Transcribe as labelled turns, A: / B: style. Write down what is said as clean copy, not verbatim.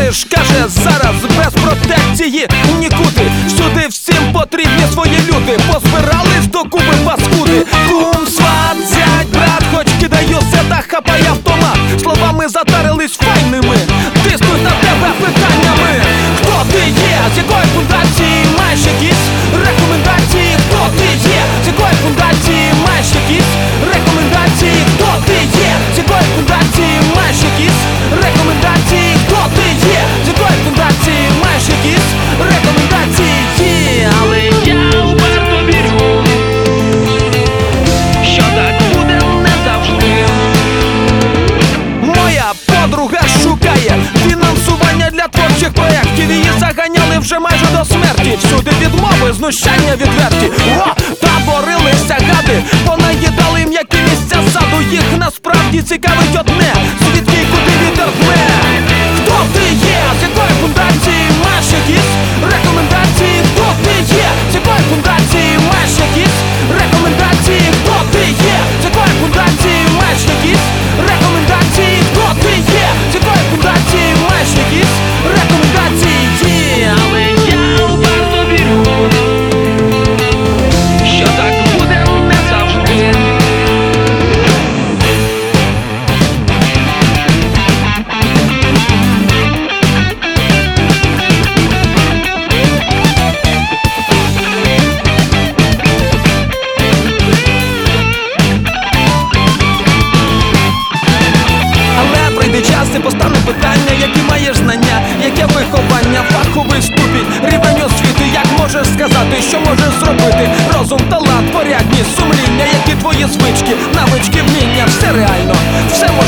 A: ж каже зараз, без протекції нікуди. Всюди всім потрібні свої люди. Позбирались до куби паскуди. Кум, сват, зять, брат, хоч кидаю се та хапай автомат. Словами затарились файними, тиснуть на тебе питаннями. Хто ти є, з якої фундації, маєш якісь рекомендації? Хто ти є, з якої фундації, маєш якісь рекомендації? Хто ти є, з якої фундації, маєш якісь рекомендації? Хто ти є, з якої фундації, маєш якісь рекомендації?
B: Але я вперто вірю, що так буде не завжди.
A: Моя подруга шукає фінансування для творчих проєктів. Її заганяли вже майже до смерті. Всюди відмови, знущання відверті. О, та борилися гади, понаїдали м'які місця саду. Їх насправді цікавить одне: звідки і куди вітер дме. Хто ти є, з якої фундації, маєш якісь рекомендації? Хто ти є, з якої фундації, маєш якісь рекомендації? Хто ти є, з якої фундації, маєш якісь рекомендації? Хто ти є, з якої фундації, маєш якісь рекомендації?
B: Але я вперто вірю, що так буде не завжди.
A: Але прийде час і постане питання: які маєш знання, яке виховання, фаховий ступінь, рівень освіти. Як можеш сказати, що можеш зробити? Розум, талант, порядність, сумління, які твої звички, навички, вміння. Все реально, все може